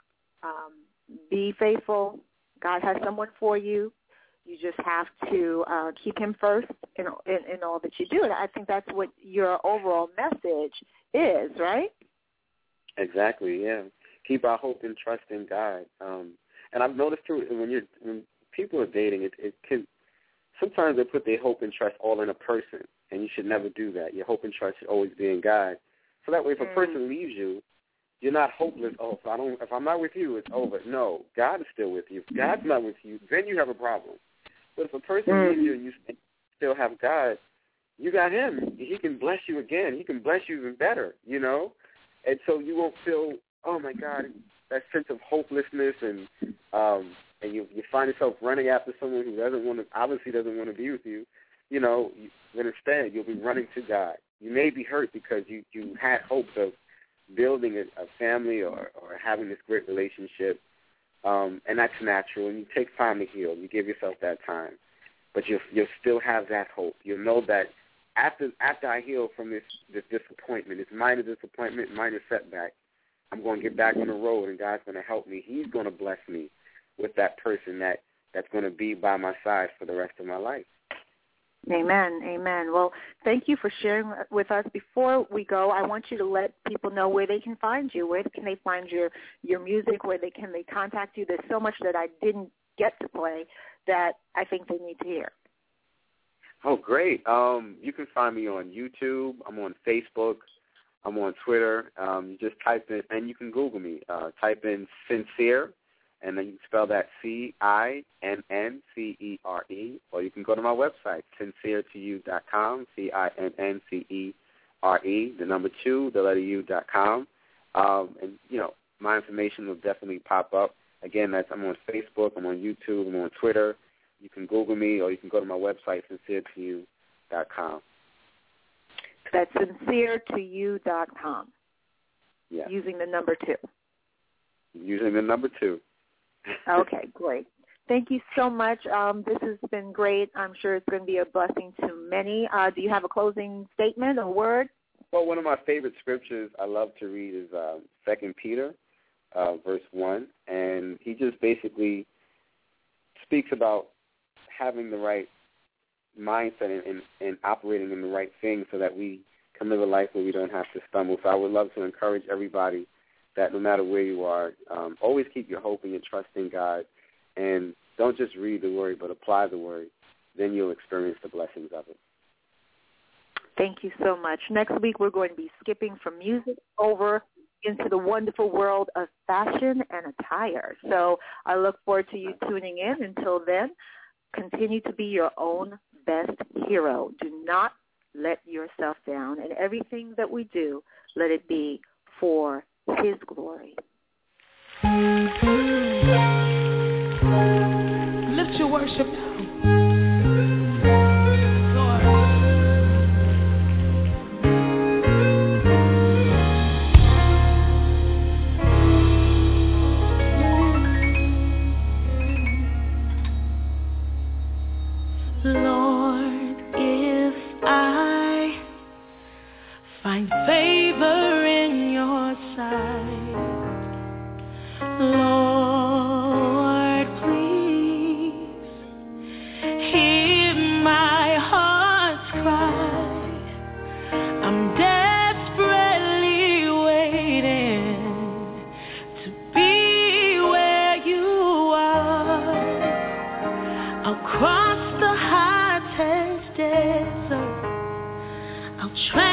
um, be faithful. God has someone for you. You just have to uh, keep him first in, in, in all that you do. And I think that's what your overall message is, right? Exactly, yeah. Keep our hope and trust in God. Um, and I've noticed, too, when you're when people are dating, it, it can sometimes they put their hope and trust all in a person, and you should never do that. Your hope and trust should always be in God. So that way, if a Mm. person leaves you, you're not hopeless. Oh, if I don't, if I'm not with you, it's over. No, God is still with you. If God's not with you, then you have a problem. But if a person Mm. leaves you and you still have God, you got him. He can bless you again. He can bless you even better, you know? And so you won't feel, oh, my God, that sense of hopelessness, and um, and you you find yourself running after someone who doesn't want to, obviously doesn't want to be with you, you know, then instead you'll be running to God. You may be hurt because you, you had hopes of building a, a family or, or having this great relationship, um, and that's natural. And you take time to heal. You give yourself that time, but you'll you'll still have that hope. You'll know that after after I heal from this this disappointment, this minor disappointment, minor setback, I'm going to get back on the road, and God's going to help me. He's going to bless me with that person that, that's going to be by my side for the rest of my life. Amen, amen. Well, thank you for sharing with us. Before we go, I want you to let people know where they can find you. Where can they find your, your music? Where they can they contact you? There's so much that I didn't get to play that I think they need to hear. Oh, great. Um, you can find me on YouTube. I'm on Facebook. I'm on Twitter. Um, you just type in, and you can Google me. Uh, type in Sincere, and then you can spell that C I N N C E R E, or you can go to my website, sincere to you dot com, C I N N C E R E, the number two, the letter U dot com. Um, and, you know, my information will definitely pop up. Again, that's I'm on Facebook, I'm on YouTube, I'm on Twitter. You can Google me, or you can go to my website, sincere to you dot com. That's sincere to you dot com. Yeah. Using the number two. Using the number two. Okay, great. Thank you so much. Um, this has been great. I'm sure it's going to be a blessing to many. Uh, do you have a closing statement or word? Well, one of my favorite scriptures I love to read is uh, Second Peter, uh, verse one, and he just basically speaks about having the right mindset and, and, and operating in the right thing so that we can live a life where we don't have to stumble. So I would love to encourage everybody that no matter where you are, um, always keep your hope and your trust in God, and don't just read the word but apply the word. Then you'll experience the blessings of it. Thank you so much. Next week we're going to be skipping from music over into the wonderful world of fashion and attire. So I look forward to you tuning in. Until then, continue to be your own best hero. Do not let yourself down. And everything that we do, let it be for His glory. Lift your worship now. Lord, if I find favor in your sight, Lord, please hear my heart's cry. I'm desperately waiting to be where you are. I'll cross the hottest desert. I'll try